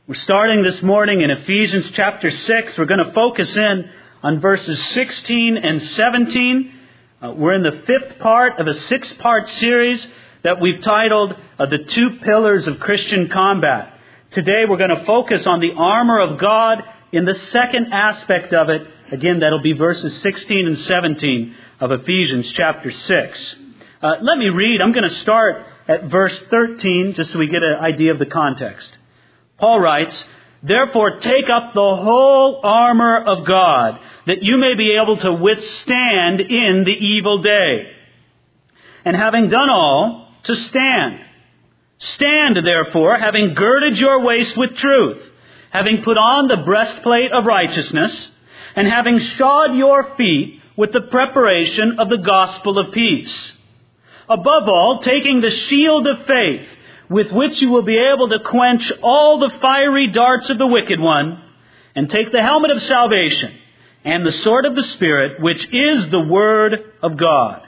We're starting this morning in Ephesians chapter 6. We're going to focus in on verses 16 and 17. We're in the fifth part of a six-part series that we've titled The Two Pillars of Christian Combat. Today we're going to focus on the armor of God in the second aspect of it. Again, that'll be verses 16 and 17 of Ephesians chapter 6. Let me read. I'm going to start at verse 13 just so we get an idea of the context. Paul writes, "Therefore take up the whole armor of God, that you may be able to withstand in the evil day. And having done all, to stand. Stand therefore, having girded your waist with truth, having put on the breastplate of righteousness, and having shod your feet with the preparation of the gospel of peace. Above all, taking the shield of faith, with which you will be able to quench all the fiery darts of the wicked one, and take the helmet of salvation and the sword of the Spirit, which is the Word of God."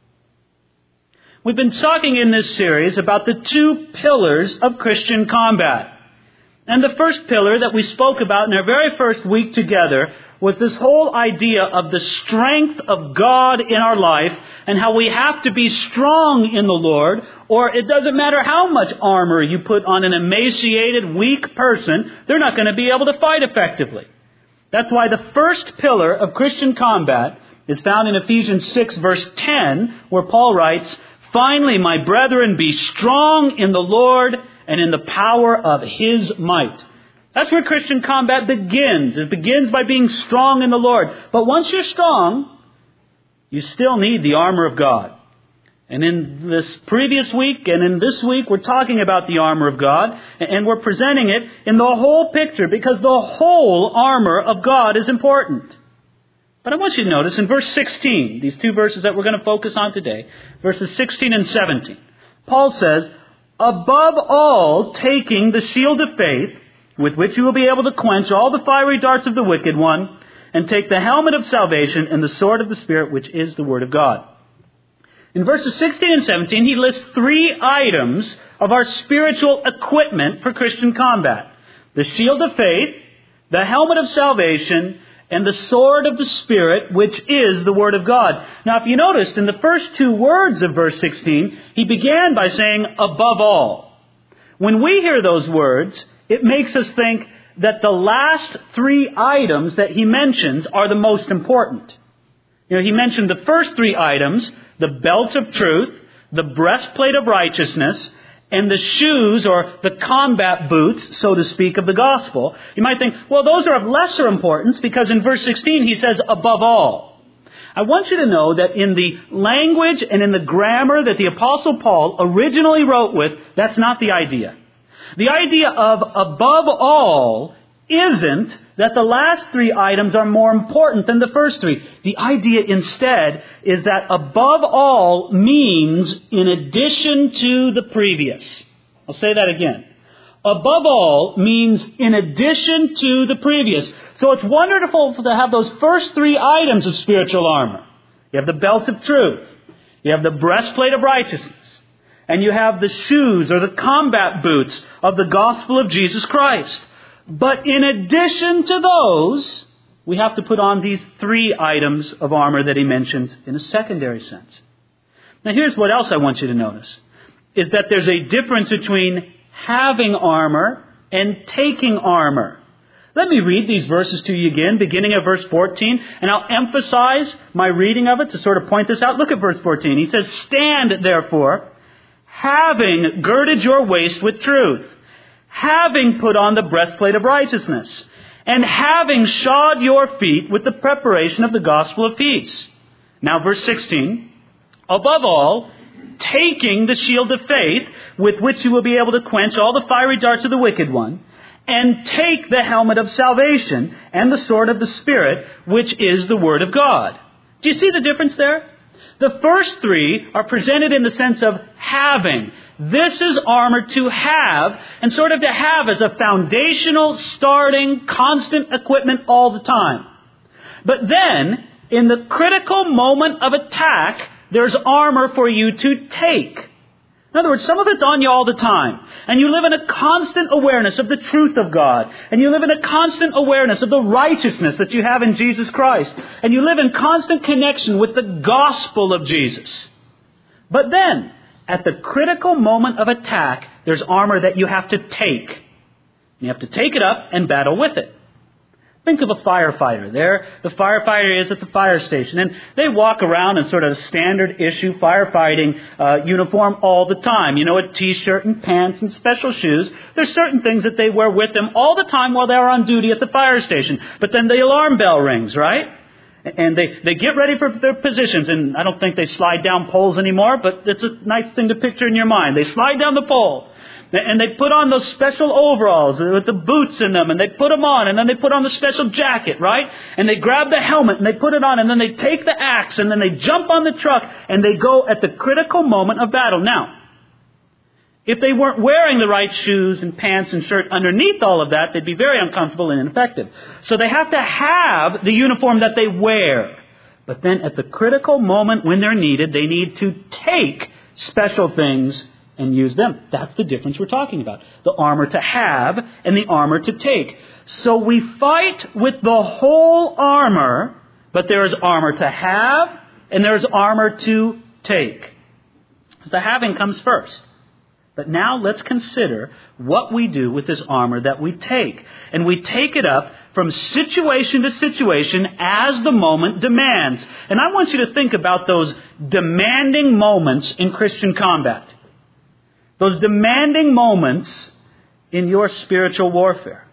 We've been talking in this series about the two pillars of Christian combat. And the first pillar that we spoke about in our very first week together was this whole idea of the strength of God in our life and how we have to be strong in the Lord, or it doesn't matter how much armor you put on an emaciated, weak person, they're not going to be able to fight effectively. That's why the first pillar of Christian combat is found in Ephesians 6 verse 10, where Paul writes, "Finally, my brethren, be strong in the Lord and in the power of His might." That's where Christian combat begins. It begins by being strong in the Lord. But once you're strong, you still need the armor of God. And in this previous week and in this week, we're talking about the armor of God. And we're presenting it in the whole picture because the whole armor of God is important. But I want you to notice in verse 16, these two verses that we're going to focus on today, verses 16 and 17, Paul says, "Above all, taking the shield of faith, with which you will be able to quench all the fiery darts of the wicked one, and take the helmet of salvation and the sword of the Spirit, which is the Word of God." In verses 16 and 17, he lists three items of our spiritual equipment for Christian combat: the shield of faith, the helmet of salvation, and the sword of the Spirit, which is the Word of God. Now, if you noticed, in the first two words of verse 16, he began by saying, "above all." When we hear those words, it makes us think that the last three items that he mentions are the most important. He mentioned the first three items, the belt of truth, the breastplate of righteousness, and the shoes or the combat boots, so to speak, of the gospel. You might think, well, those are of lesser importance because in verse 16 he says, "above all." I want you to know that in the language and in the grammar that the Apostle Paul originally wrote with, that's not the idea. The idea of above all isn't that the last three items are more important than the first three. The idea instead is that above all means in addition to the previous. I'll say that again. Above all means in addition to the previous. So it's wonderful to have those first three items of spiritual armor. You have the belt of truth. You have the breastplate of righteousness. And you have the shoes or the combat boots of the gospel of Jesus Christ. But in addition to those, we have to put on these three items of armor that he mentions in a secondary sense. Now here's what else I want you to notice, is that there's a difference between having armor and taking armor. Let me read these verses to you again, beginning at verse 14, and I'll emphasize my reading of it to sort of point this out. Look at verse 14. He says, "Stand therefore, having girded your waist with truth, having put on the breastplate of righteousness, and having shod your feet with the preparation of the gospel of peace." Now verse 16, "Above all, taking the shield of faith, with which you will be able to quench all the fiery darts of the wicked one, and take the helmet of salvation and the sword of the Spirit, which is the Word of God." Do you see the difference there? The first three are presented in the sense of having. This is armor to have, and sort of to have as a foundational, starting, constant equipment all the time. But then, in the critical moment of attack, there's armor for you to take. In other words, some of it's on you all the time. And you live in a constant awareness of the truth of God. And you live in a constant awareness of the righteousness that you have in Jesus Christ. And you live in constant connection with the gospel of Jesus. But then, at the critical moment of attack, there's armor that you have to take. You have to take it up and battle with it. Think of a firefighter. The firefighter is at the fire station, and they walk around in sort of standard issue firefighting uniform all the time. You know, a t-shirt and pants and special shoes. There's certain things that they wear with them all the time while they're on duty at the fire station. But then the alarm bell rings, right? And they get ready for their positions, and I don't think they slide down poles anymore, but it's a nice thing to picture in your mind. They slide down the pole. And they put on those special overalls with the boots in them, and they put them on, and then they put on the special jacket, right? And they grab the helmet, and they put it on, and then they take the axe, and then they jump on the truck, and they go at the critical moment of battle. Now, if they weren't wearing the right shoes and pants and shirt underneath all of that, they'd be very uncomfortable and ineffective. So they have to have the uniform that they wear. But then at the critical moment when they're needed, they need to take special things and use them. That's the difference we're talking about. The armor to have and the armor to take. So we fight with the whole armor, but there is armor to have and there is armor to take. The having comes first. But now let's consider what we do with this armor that we take. And we take it up from situation to situation as the moment demands. And I want you to think about those demanding moments in Christian combat. Those demanding moments in your spiritual warfare.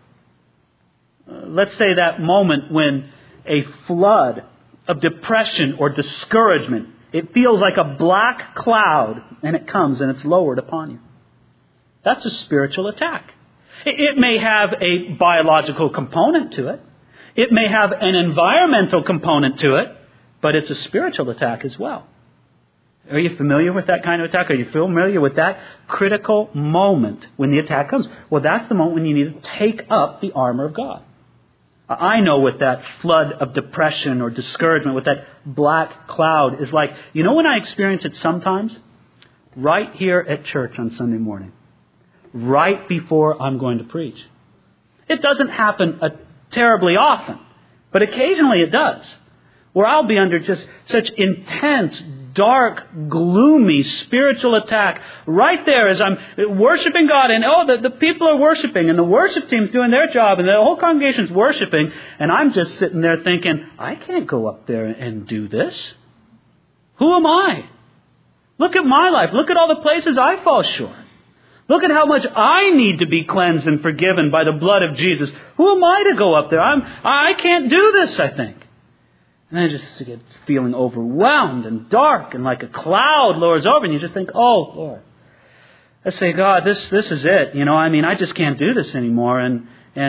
Let's say that moment when a flood of depression or discouragement, it feels like a black cloud, and it comes and it's lowered upon you. That's a spiritual attack. It may have a biological component to it. It may have an environmental component to it, but it's a spiritual attack as well. Are you familiar with that kind of attack? Are you familiar with that critical moment when the attack comes? Well, that's the moment when you need to take up the armor of God. I know what that flood of depression or discouragement, what that black cloud is like. You know when I experience it sometimes? Right here at church on Sunday morning. Right before I'm going to preach. It doesn't happen terribly often, but occasionally it does. Where I'll be under just such intense, dark, gloomy spiritual attack right there as I'm worshiping God. And the people are worshiping and the worship team's doing their job and the whole congregation's worshiping. And I'm just sitting there thinking, I can't go up there and do this. Who am I? Look at my life. Look at all the places I fall short. Look at how much I need to be cleansed and forgiven by the blood of Jesus. Who am I to go up there? I can't do this, I think. And I just get feeling overwhelmed and dark and like a cloud lowers over and you just think, oh, Lord. I say, God, this is it. I just can't do this anymore. And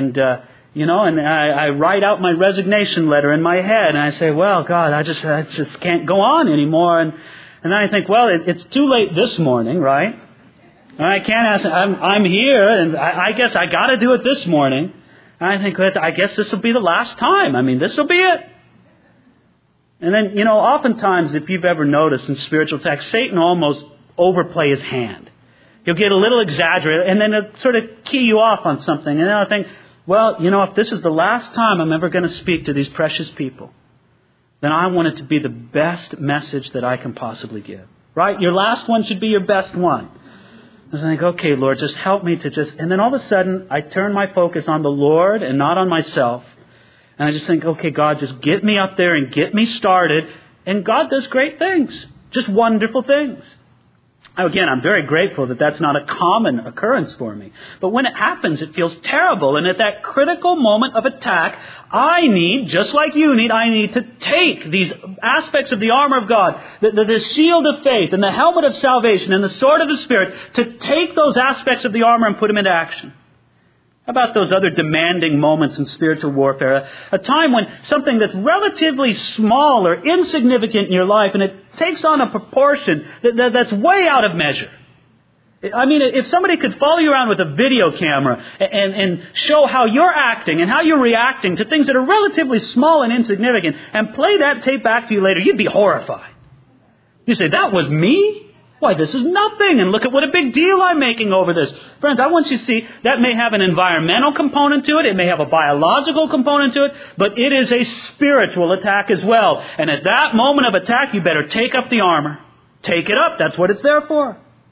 I write out my resignation letter in my head and I say, well, God, I just can't go on anymore. And then I think, well, it's too late this morning, right? And I can't ask, I'm here and I guess I got to do it this morning. And I think, I guess this will be the last time. This will be it. And then, oftentimes, if you've ever noticed in spiritual attacks, Satan will almost overplay his hand. He'll get a little exaggerated, and then he'll sort of key you off on something. And then I'll think, well, if this is the last time I'm ever going to speak to these precious people, then I want it to be the best message that I can possibly give. Right? Your last one should be your best one. And I think, okay, Lord, just help me to and then all of a sudden, I turn my focus on the Lord and not on myself. And I just think, okay, God, just get me up there and get me started. And God does great things. Just wonderful things. Again, I'm very grateful that that's not a common occurrence for me. But when it happens, it feels terrible. And at that critical moment of attack, I need, just like you need, I need to take these aspects of the armor of God, the shield of faith and the helmet of salvation and the sword of the Spirit, to take those aspects of the armor and put them into action. How about those other demanding moments in spiritual warfare? A time when something that's relatively small or insignificant in your life, and it takes on a proportion that's way out of measure. If somebody could follow you around with a video camera and show how you're acting and how you're reacting to things that are relatively small and insignificant and play that tape back to you later, you'd be horrified. You say, that was me? Why, this is nothing, and look at what a big deal I'm making over this. Friends, I want you to see that may have an environmental component to it, it may have a biological component to it, but it is a spiritual attack as well. And at that moment of attack, you better take up the armor. Take it up, that's what it's there for.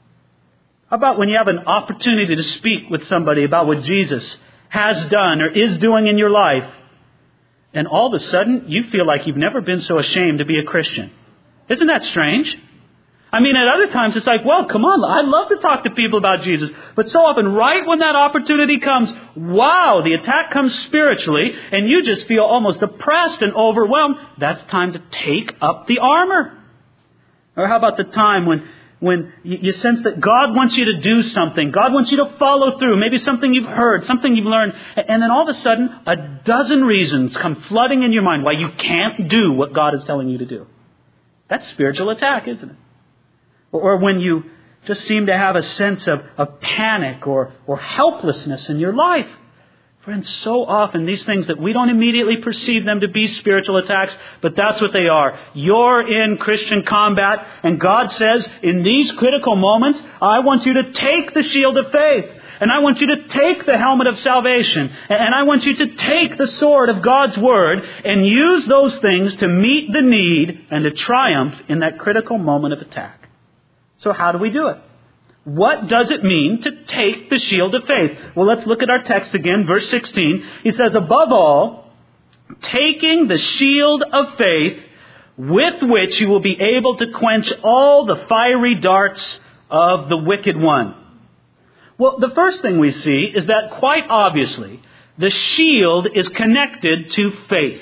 How about when you have an opportunity to speak with somebody about what Jesus has done or is doing in your life, and all of a sudden you feel like you've never been so ashamed to be a Christian? Isn't that strange? I mean, at other times it's like, well, come on, I'd love to talk to people about Jesus. But so often, right when that opportunity comes, wow, the attack comes spiritually, and you just feel almost oppressed and overwhelmed. That's time to take up the armor. Or how about the time when you sense that God wants you to do something, God wants you to follow through, maybe something you've heard, something you've learned, and then all of a sudden, a dozen reasons come flooding in your mind why you can't do what God is telling you to do. That's spiritual attack, isn't it? Or when you just seem to have a sense of panic or helplessness in your life. Friends, so often these things that we don't immediately perceive them to be spiritual attacks, but that's what they are. You're in Christian combat, and God says, in these critical moments, I want you to take the shield of faith, and I want you to take the helmet of salvation, and I want you to take the sword of God's Word and use those things to meet the need and to triumph in that critical moment of attack. So how do we do it? What does it mean to take the shield of faith? Well, let's look at our text again, verse 16. He says, above all, taking the shield of faith with which you will be able to quench all the fiery darts of the wicked one. Well, the first thing we see is that quite obviously, the shield is connected to faith.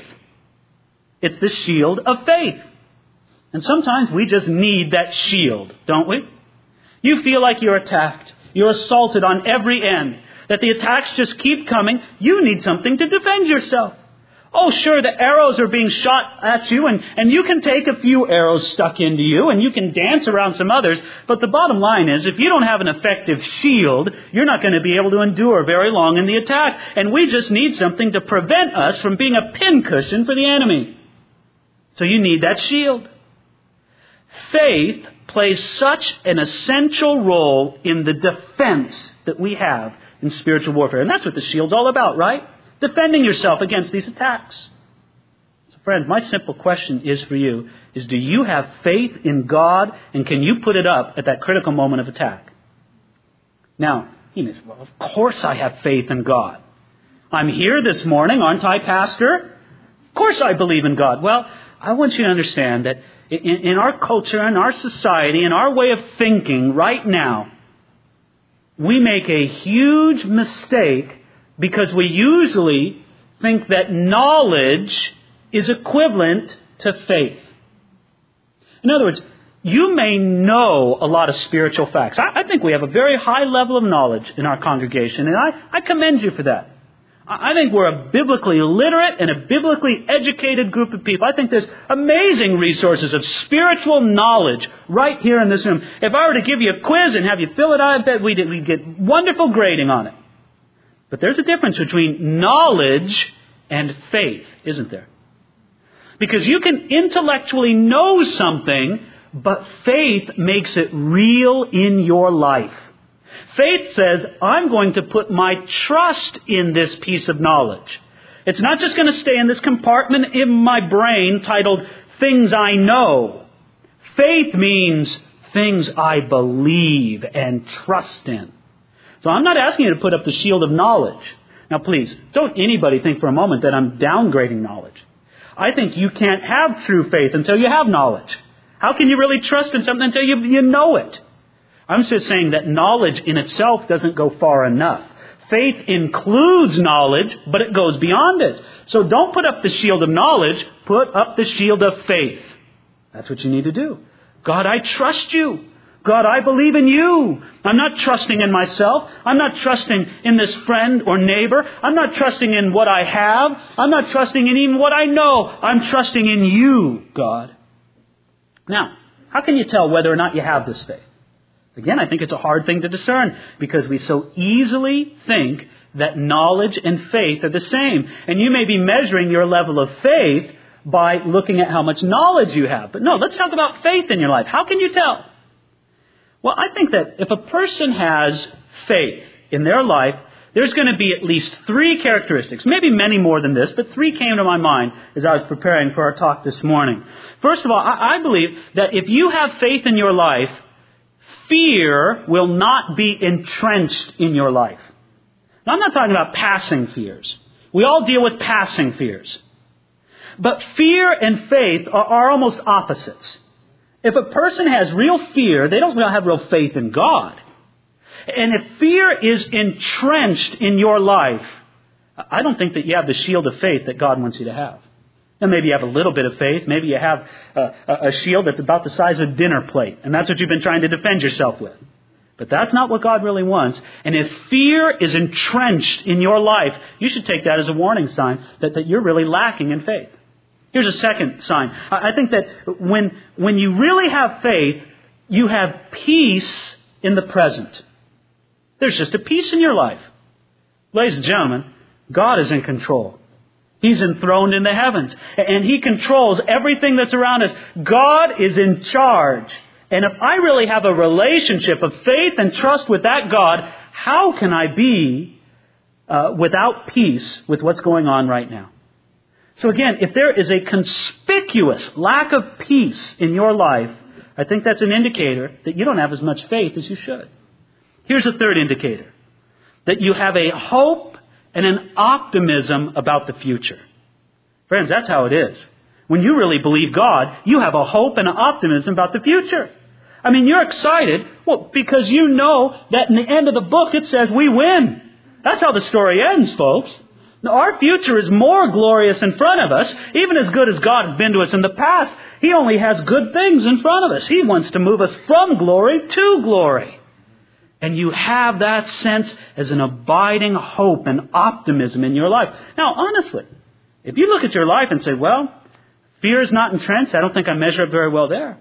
It's the shield of faith. And sometimes we just need that shield, don't we? You feel like you're attacked. You're assaulted on every end. That the attacks just keep coming. You need something to defend yourself. Oh, sure, the arrows are being shot at you, and you can take a few arrows stuck into you, and you can dance around some others. But the bottom line is, if you don't have an effective shield, you're not going to be able to endure very long in the attack. And we just need something to prevent us from being a pincushion for the enemy. So you need that shield. Faith plays such an essential role in the defense that we have in spiritual warfare. And that's what the shield's all about, right? Defending yourself against these attacks. So friends, my simple question is for you, is do you have faith in God, and can you put it up at that critical moment of attack? Now, you may say, well, of course I have faith in God. I'm here this morning, aren't I, Pastor? Of course I believe in God. Well, I want you to understand that in our culture, in our society, in our way of thinking right now, we make a huge mistake because we usually think that knowledge is equivalent to faith. In other words, you may know a lot of spiritual facts. I think we have a very high level of knowledge in our congregation, and I commend you for that. I think we're a biblically literate and a biblically educated group of people. I think there's amazing resources of spiritual knowledge right here in this room. If I were to give you a quiz and have you fill it out, I bet we'd get wonderful grading on it. But there's a difference between knowledge and faith, isn't there? Because you can intellectually know something, but faith makes it real in your life. Faith says, I'm going to put my trust in this piece of knowledge. It's not just going to stay in this compartment in my brain titled Things I Know. Faith means things I believe and trust in. So I'm not asking you to put up the shield of knowledge. Now please, don't anybody think for a moment that I'm downgrading knowledge. I think you can't have true faith until you have knowledge. How can you really trust in something until you know it? I'm just saying that knowledge in itself doesn't go far enough. Faith includes knowledge, but it goes beyond it. So don't put up the shield of knowledge, put up the shield of faith. That's what you need to do. God, I trust you. God, I believe in you. I'm not trusting in myself. I'm not trusting in this friend or neighbor. I'm not trusting in what I have. I'm not trusting in even what I know. I'm trusting in you, God. Now, how can you tell whether or not you have this faith? Again, I think it's a hard thing to discern because we so easily think that knowledge and faith are the same. And you may be measuring your level of faith by looking at how much knowledge you have. But no, let's talk about faith in your life. How can you tell? Well, I think that if a person has faith in their life, there's going to be at least 3 characteristics, maybe many more than this, but 3 came to my mind as I was preparing for our talk this morning. First of all, I believe that if you have faith in your life, fear will not be entrenched in your life. Now, I'm not talking about passing fears. We all deal with passing fears. But fear and faith are almost opposites. If a person has real fear, they don't have real faith in God. And if fear is entrenched in your life, I don't think that you have the shield of faith that God wants you to have. And maybe you have a little bit of faith. Maybe you have a shield that's about the size of a dinner plate. And that's what you've been trying to defend yourself with. But that's not what God really wants. And if fear is entrenched in your life, you should take that as a warning sign that you're really lacking in faith. Here's a second sign. I think that when you really have faith, you have peace in the present. There's just a peace in your life. Ladies and gentlemen, God is in control. He's enthroned in the heavens. And He controls everything that's around us. God is in charge. And if I really have a relationship of faith and trust with that God, how can I be without peace with what's going on right now? So again, if there is a conspicuous lack of peace in your life, I think that's an indicator that you don't have as much faith as you should. Here's a third indicator. That you have a hope and an optimism about the future. Friends, that's how it is. When you really believe God, you have a hope and an optimism about the future. I mean, you're excited, well, because you know that in the end of the book it says we win. That's how the story ends, folks. Now, our future is more glorious in front of us. Even as good as God has been to us in the past, He only has good things in front of us. He wants to move us from glory to glory. And you have that sense as an abiding hope and optimism in your life. Now, honestly, if you look at your life and say, well, fear is not entrenched, I don't think I measure up very well there.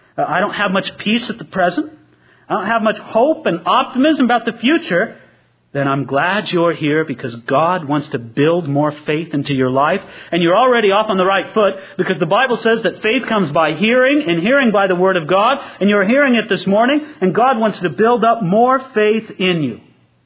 I don't have much peace at the present. I don't have much hope and optimism about the future. Then I'm glad you're here because God wants to build more faith into your life. And you're already off on the right foot because the Bible says that faith comes by hearing and hearing by the Word of God. And you're hearing it this morning and God wants to build up more faith in you.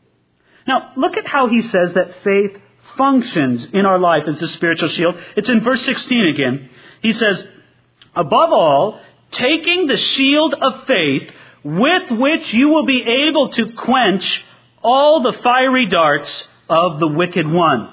Now, look at how He says that faith functions in our life as the spiritual shield. It's in verse 16 again. He says, above all, taking the shield of faith with which you will be able to quench all the fiery darts of the wicked one.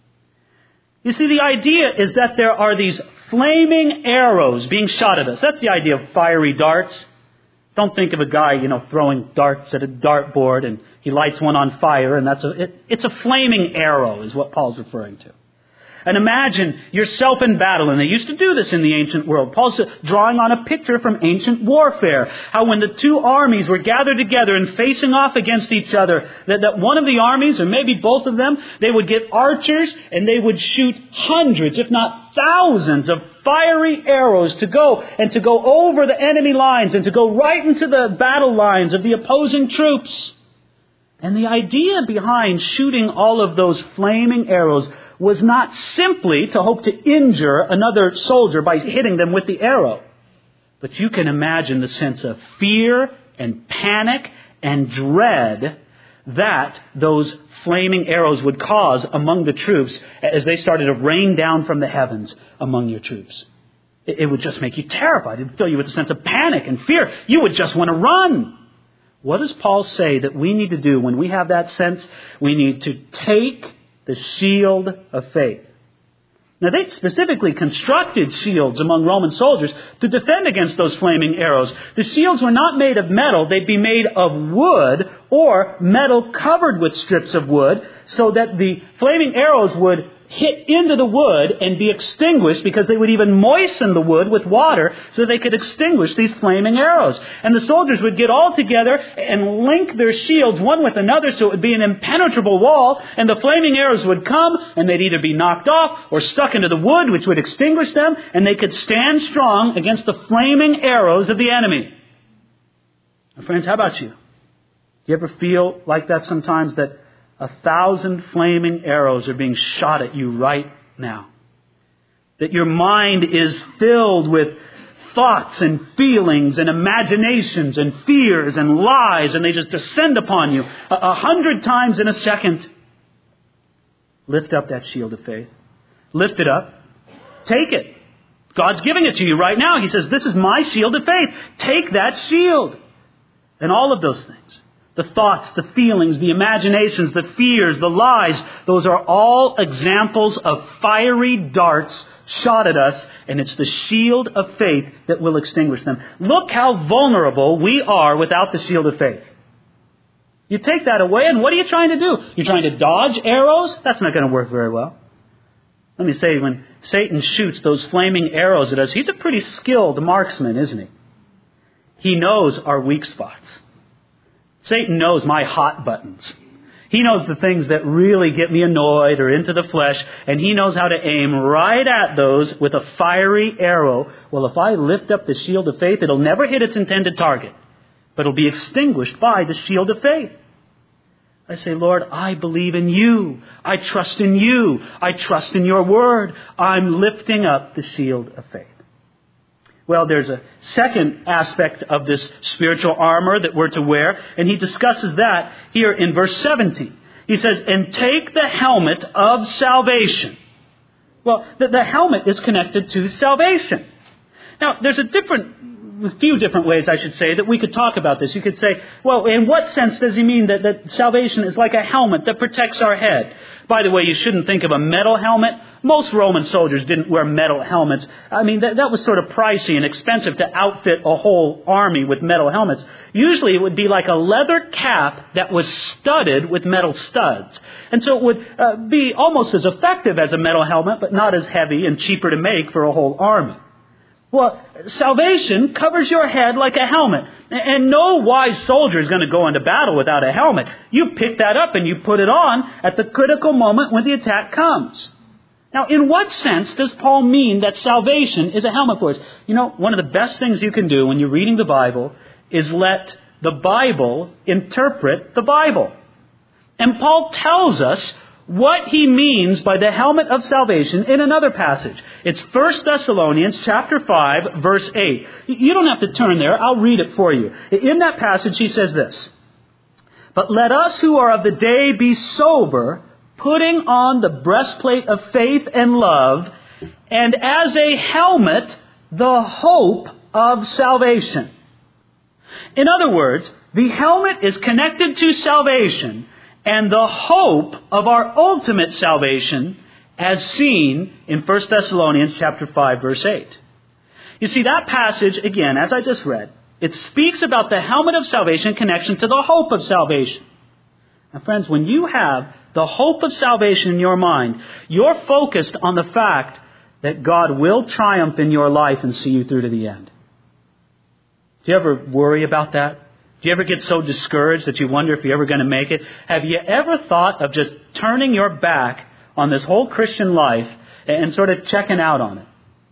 You see, the idea is that there are these flaming arrows being shot at us. That's the idea of fiery darts. Don't think of a guy, throwing darts at a dartboard and he lights one on fire and it's a flaming arrow is what Paul's referring to. And imagine yourself in battle, and they used to do this in the ancient world. Paul's drawing on a picture from ancient warfare. How when the two armies were gathered together and facing off against each other, that one of the armies, or maybe both of them, they would get archers and they would shoot hundreds, if not thousands, of fiery arrows to go over the enemy lines and to go right into the battle lines of the opposing troops. And the idea behind shooting all of those flaming arrows was not simply to hope to injure another soldier by hitting them with the arrow. But you can imagine the sense of fear and panic and dread that those flaming arrows would cause among the troops as they started to rain down from the heavens among your troops. It would just make you terrified. It would fill you with a sense of panic and fear. You would just want to run. What does Paul say that we need to do when we have that sense? We need to take the shield of faith. Now, they specifically constructed shields among Roman soldiers to defend against those flaming arrows. The shields were not made of metal. They'd be made of wood or metal covered with strips of wood so that the flaming arrows would hit into the wood and be extinguished because they would even moisten the wood with water so they could extinguish these flaming arrows. And the soldiers would get all together and link their shields one with another so it would be an impenetrable wall, and the flaming arrows would come and they'd either be knocked off or stuck into the wood, which would extinguish them, and they could stand strong against the flaming arrows of the enemy. Now, friends, how about you? Do you ever feel like that sometimes, that 1,000 flaming arrows are being shot at you right now? That your mind is filled with thoughts and feelings and imaginations and fears and lies, and they just descend upon you 100 times in a second. Lift up that shield of faith. Lift it up. Take it. God's giving it to you right now. He says, this is my shield of faith. Take that shield. And all of those things, the thoughts, the feelings, the imaginations, the fears, the lies, those are all examples of fiery darts shot at us, and it's the shield of faith that will extinguish them. Look how vulnerable we are without the shield of faith. You take that away, and what are you trying to do? You're trying to dodge arrows? That's not going to work very well. Let me say, when Satan shoots those flaming arrows at us, he's a pretty skilled marksman, isn't he? He knows our weak spots. Satan knows my hot buttons. He knows the things that really get me annoyed or into the flesh, and he knows how to aim right at those with a fiery arrow. Well, if I lift up the shield of faith, it'll never hit its intended target, but it'll be extinguished by the shield of faith. I say, Lord, I believe in you. I trust in you. I trust in your word. I'm lifting up the shield of faith. Well, there's a second aspect of this spiritual armor that we're to wear, and he discusses that here in verse 17. He says, and take the helmet of salvation. Well, the helmet is connected to salvation. Now, there's a few different ways, I should say, that we could talk about this. You could say, well, in what sense does he mean that salvation is like a helmet that protects our head? By the way, you shouldn't think of a metal helmet. Most Roman soldiers didn't wear metal helmets. I mean, that was sort of pricey and expensive to outfit a whole army with metal helmets. Usually it would be like a leather cap that was studded with metal studs. And so it would be almost as effective as a metal helmet, but not as heavy and cheaper to make for a whole army. Well, salvation covers your head like a helmet. And no wise soldier is going to go into battle without a helmet. You pick that up and you put it on at the critical moment when the attack comes. Now, in what sense does Paul mean that salvation is a helmet for us? You know, one of the best things you can do when you're reading the Bible is let the Bible interpret the Bible. And Paul tells us what he means by the helmet of salvation in another passage. It's 1 Thessalonians chapter 5, verse 8. You don't have to turn there. I'll read it for you. In that passage, he says this, but let us who are of the day be sober, putting on the breastplate of faith and love, and as a helmet, the hope of salvation. In other words, the helmet is connected to salvation and the hope of our ultimate salvation as seen in 1 Thessalonians chapter 5, verse 8. You see, that passage, again, as I just read, it speaks about the helmet of salvation in connection to the hope of salvation. Now, friends, when you have the hope of salvation in your mind, you're focused on the fact that God will triumph in your life and see you through to the end. Do you ever worry about that? Do you ever get so discouraged that you wonder if you're ever going to make it? Have you ever thought of just turning your back on this whole Christian life and sort of checking out on it?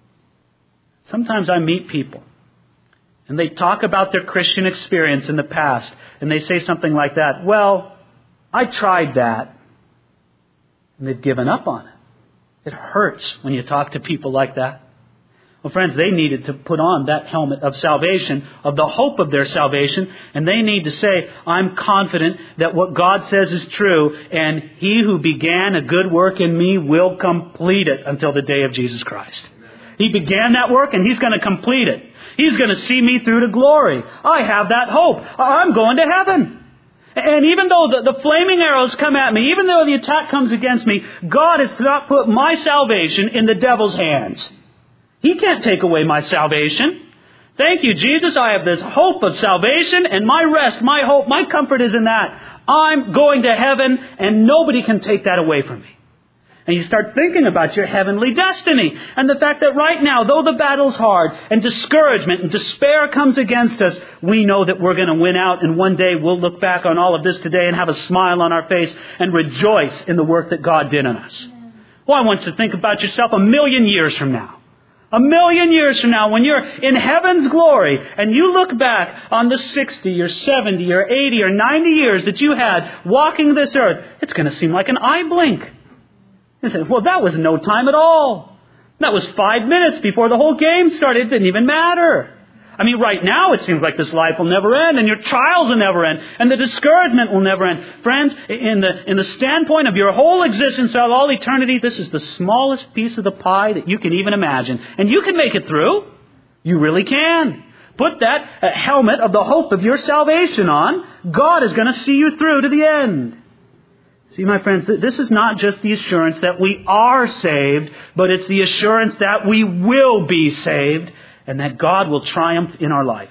Sometimes I meet people and they talk about their Christian experience in the past and they say something like that, well, I tried that, and they've given up on it. It hurts when you talk to people like that. Well, friends, they needed to put on that helmet of salvation, of the hope of their salvation, and they need to say, I'm confident that what God says is true, and He who began a good work in me will complete it until the day of Jesus Christ. He began that work, and He's going to complete it. He's going to see me through to glory. I have that hope. I'm going to heaven. And even though the flaming arrows come at me, even though the attack comes against me, God has not put my salvation in the devil's hands. He can't take away my salvation. Thank you, Jesus. I have this hope of salvation, and my rest, my hope, my comfort is in that. I'm going to heaven, and nobody can take that away from me. And you start thinking about your heavenly destiny and the fact that right now, though the battle's hard and discouragement and despair comes against us, we know that we're going to win out, and one day we'll look back on all of this today and have a smile on our face and rejoice in the work that God did in us. Well, I want you to think about yourself 1,000,000 years from now. 1,000,000 years from now, when you're in heaven's glory and you look back on the 60 or 70 or 80 or 90 years that you had walking this earth, it's going to seem like an eye blink. You say, well, that was no time at all. That was 5 minutes before the whole game started. It didn't even matter. I mean, right now it seems like this life will never end, and your trials will never end, and the discouragement will never end. Friends, in the standpoint of your whole existence of all eternity, this is the smallest piece of the pie that you can even imagine. And you can make it through. You really can. Put that helmet of the hope of your salvation on. God is going to see you through to the end. See, my friends, this is not just the assurance that we are saved, but it's the assurance that we will be saved and that God will triumph in our life.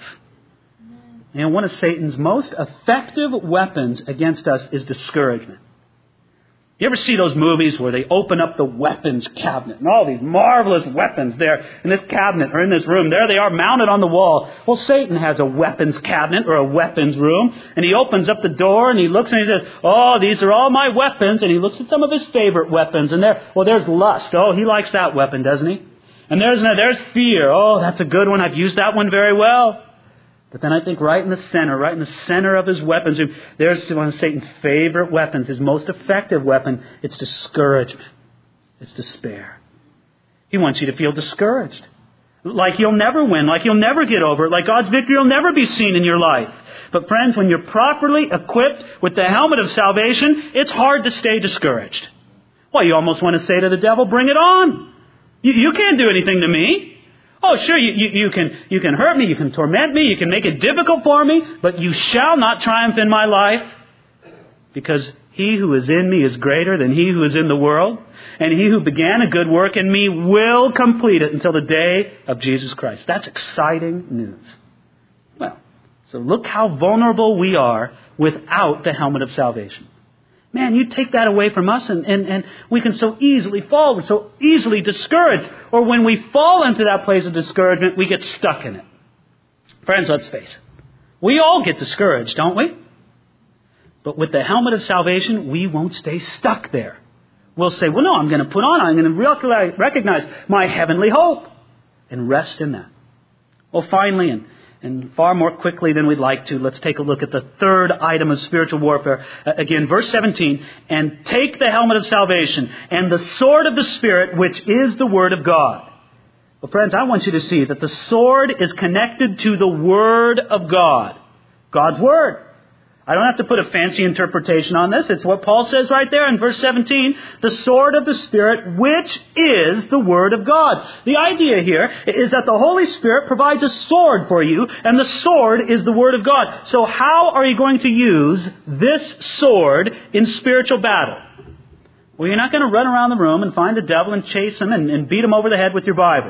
And one of Satan's most effective weapons against us is discouragement. You ever see those movies where they open up the weapons cabinet and all these marvelous weapons there in this cabinet or in this room? There they are mounted on the wall. Well, Satan has a weapons cabinet or a weapons room, and he opens up the door and he looks and he says, "Oh, these are all my weapons." And he looks at some of his favorite weapons, and there's lust. Oh, he likes that weapon, doesn't he? And there's fear. Oh, that's a good one. I've used that one very well. But then I think right in the center of his weapons, there's one of Satan's favorite weapons, his most effective weapon. It's discouragement. It's despair. He wants you to feel discouraged. Like you'll never win, like you'll never get over it, like God's victory will never be seen in your life. But friends, when you're properly equipped with the helmet of salvation, it's hard to stay discouraged. Well, you almost want to say to the devil, "Bring it on. You can't do anything to me. Oh, sure, you can hurt me, you can torment me, you can make it difficult for me, but you shall not triumph in my life, because he who is in me is greater than he who is in the world, and he who began a good work in me will complete it until the day of Jesus Christ." That's exciting news. Well, so look how vulnerable we are without the helmet of salvation. Man, you take that away from us and we can so easily fall. We're so easily discouraged. Or when we fall into that place of discouragement, we get stuck in it. Friends, let's face it. We all get discouraged, don't we? But with the helmet of salvation, we won't stay stuck there. We'll say, "Well, no, I'm going to recognize my heavenly hope and rest in that." Well, finally, and far more quickly than we'd like to, let's take a look at the third item of spiritual warfare. Again, verse 17, "And take the helmet of salvation and the sword of the Spirit, which is the Word of God." Well, friends, I want you to see that the sword is connected to the Word of God. God's Word. I don't have to put a fancy interpretation on this. It's what Paul says right there in verse 17. The sword of the Spirit, which is the Word of God. The idea here is that the Holy Spirit provides a sword for you, and the sword is the Word of God. So how are you going to use this sword in spiritual battle? Well, you're not going to run around the room and find the devil and chase him and beat him over the head with your Bible.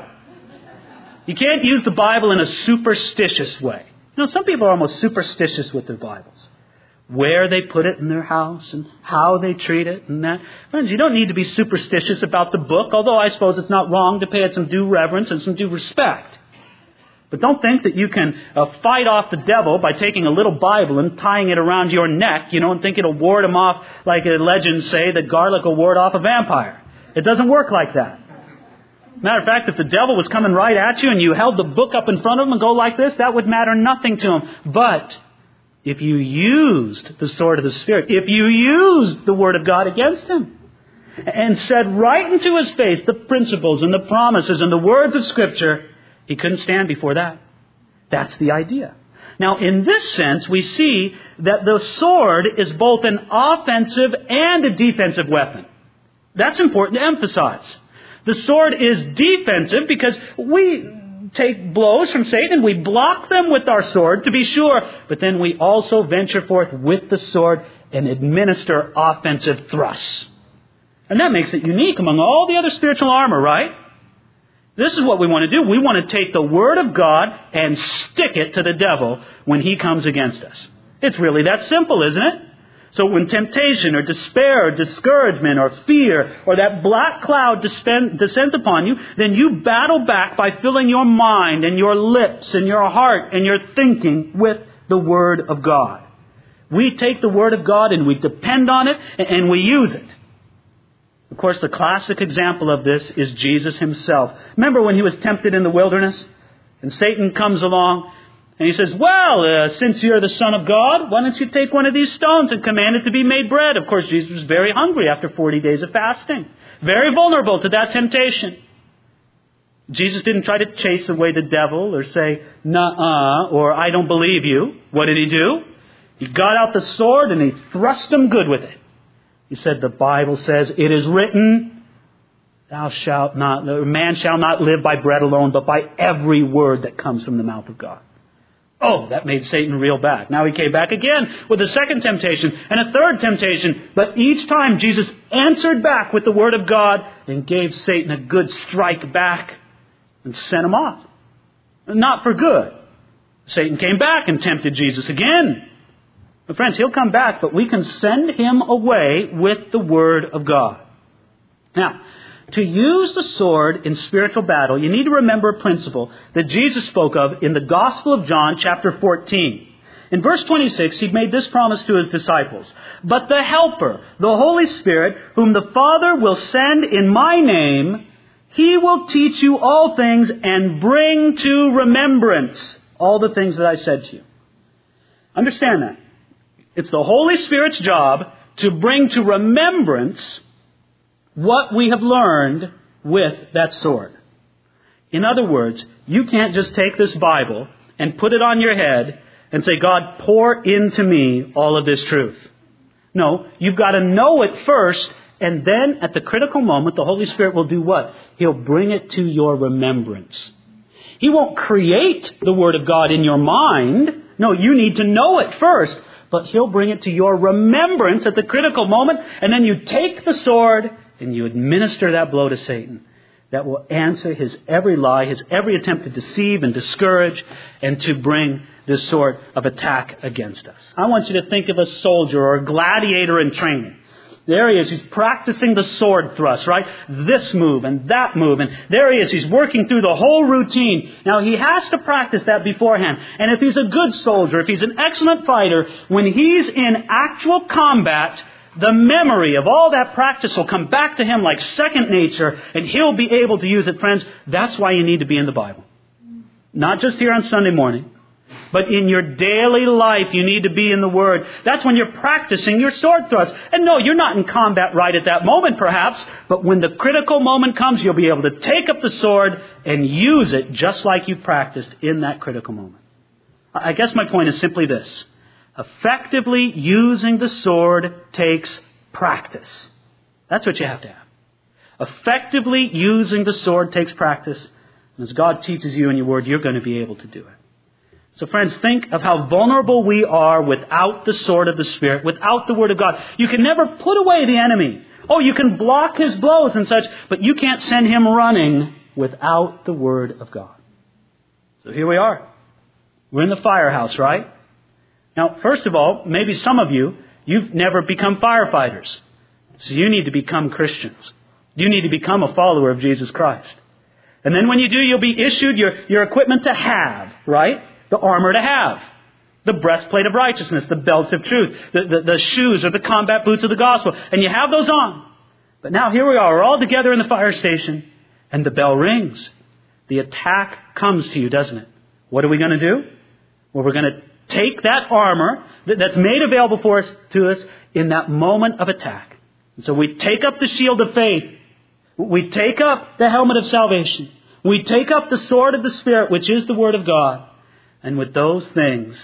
You can't use the Bible in a superstitious way. You know, some people are almost superstitious with their Bibles. Where they put it in their house and how they treat it and that. Friends, you don't need to be superstitious about the book, although I suppose it's not wrong to pay it some due reverence and some due respect. But don't think that you can fight off the devil by taking a little Bible and tying it around your neck, and think it'll ward him off like legends say that garlic will ward off a vampire. It doesn't work like that. Matter of fact, if the devil was coming right at you and you held the book up in front of him and go like this, that would matter nothing to him. But if you used the sword of the Spirit, if you used the Word of God against him, and said right into his face the principles and the promises and the words of Scripture, he couldn't stand before that. That's the idea. Now, in this sense, we see that the sword is both an offensive and a defensive weapon. That's important to emphasize. The sword is defensive because we take blows from Satan and we block them with our sword, to be sure. But then we also venture forth with the sword and administer offensive thrusts. And that makes it unique among all the other spiritual armor, right? This is what we want to do. We want to take the Word of God and stick it to the devil when he comes against us. It's really that simple, isn't it? So when temptation or despair or discouragement or fear or that black cloud descends upon you, then you battle back by filling your mind and your lips and your heart and your thinking with the Word of God. We take the Word of God and we depend on it and we use it. Of course, the classic example of this is Jesus himself. Remember when he was tempted in the wilderness and Satan comes along and he says, "Well, since you're the Son of God, why don't you take one of these stones and command it to be made bread?" Of course, Jesus was very hungry after 40 days of fasting. Very vulnerable to that temptation. Jesus didn't try to chase away the devil or say, "Nuh-uh," or "I don't believe you." What did he do? He got out the sword and he thrust him good with it. He said, the Bible says, "It is written, man shall not live by bread alone, but by every word that comes from the mouth of God." Oh, that made Satan reel back. Now he came back again with a second temptation and a third temptation. But each time Jesus answered back with the Word of God and gave Satan a good strike back and sent him off. Not for good. Satan came back and tempted Jesus again. But friends, he'll come back, but we can send him away with the Word of God. Now, to use the sword in spiritual battle, you need to remember a principle that Jesus spoke of in the Gospel of John, chapter 14. In verse 26, he made this promise to his disciples. "But the Helper, the Holy Spirit, whom the Father will send in my name, he will teach you all things and bring to remembrance all the things that I said to you." Understand that. It's the Holy Spirit's job to bring to remembrance what we have learned with that sword. In other words, you can't just take this Bible and put it on your head and say, "God, pour into me all of this truth." No, you've got to know it first, and then at the critical moment, the Holy Spirit will do what? He'll bring it to your remembrance. He won't create the Word of God in your mind. No, you need to know it first, but He'll bring it to your remembrance at the critical moment, and then you take the sword and you administer that blow to Satan that will answer his every lie, his every attempt to deceive and discourage and to bring this sort of attack against us. I want you to think of a soldier or a gladiator in training. There he is. He's practicing the sword thrust, right? This move and that move. And there he is. He's working through the whole routine. Now, he has to practice that beforehand. And if he's a good soldier, if he's an excellent fighter, when he's in actual combat, the memory of all that practice will come back to him like second nature, and he'll be able to use it, friends. That's why you need to be in the Bible. Not just here on Sunday morning, but in your daily life, you need to be in the Word. That's when you're practicing your sword thrust. And no, you're not in combat right at that moment, perhaps, but when the critical moment comes, you'll be able to take up the sword and use it just like you practiced in that critical moment. I guess my point is simply this. Effectively using the sword takes practice. That's what you have to have. Effectively using the sword takes practice. And as God teaches you in your Word, you're going to be able to do it. So friends, think of how vulnerable we are without the sword of the Spirit, without the Word of God. You can never put away the enemy. Oh, you can block his blows and such, but you can't send him running without the Word of God. So here we are. We're in the firehouse, right? Now, first of all, maybe some of you've never become firefighters. So you need to become Christians. You need to become a follower of Jesus Christ. And then when you do, you'll be issued your equipment to have, right? The armor to have. The breastplate of righteousness, the belts of truth, the shoes or the combat boots of the gospel. And you have those on. But now here we are, we're all together in the fire station, and the bell rings. The attack comes to you, doesn't it? What are we going to do? Well, we're going to take that armor that's made available to us in that moment of attack. And so we take up the shield of faith. We take up the helmet of salvation. We take up the sword of the Spirit, which is the Word of God. And with those things,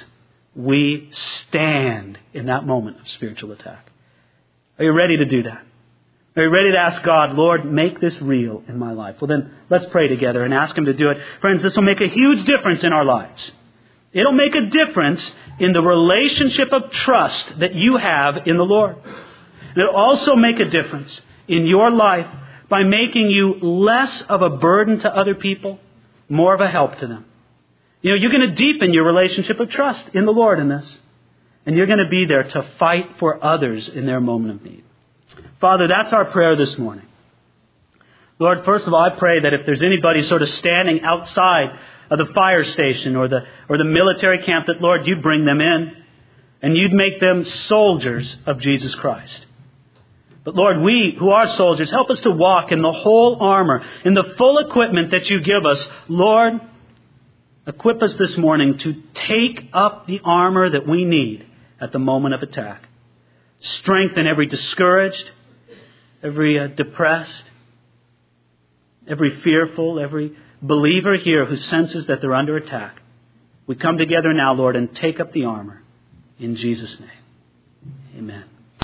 we stand in that moment of spiritual attack. Are you ready to do that? Are you ready to ask God, "Lord, make this real in my life"? Well, then let's pray together and ask Him to do it. Friends, this will make a huge difference in our lives. It'll make a difference in the relationship of trust that you have in the Lord. It'll also make a difference in your life by making you less of a burden to other people, more of a help to them. You're going to deepen your relationship of trust in the Lord in this. And you're going to be there to fight for others in their moment of need. Father, that's our prayer this morning. Lord, first of all, I pray that if there's anybody sort of standing outside of the fire station or the military camp, that, Lord, you'd bring them in and you'd make them soldiers of Jesus Christ. But Lord, we who are soldiers, help us to walk in the whole armor, in the full equipment that you give us. Lord, equip us this morning to take up the armor that we need at the moment of attack. Strengthen every discouraged, every depressed, every fearful, every believer here who senses that they're under attack, we come together now, Lord, and take up the armor. In Jesus' name, amen.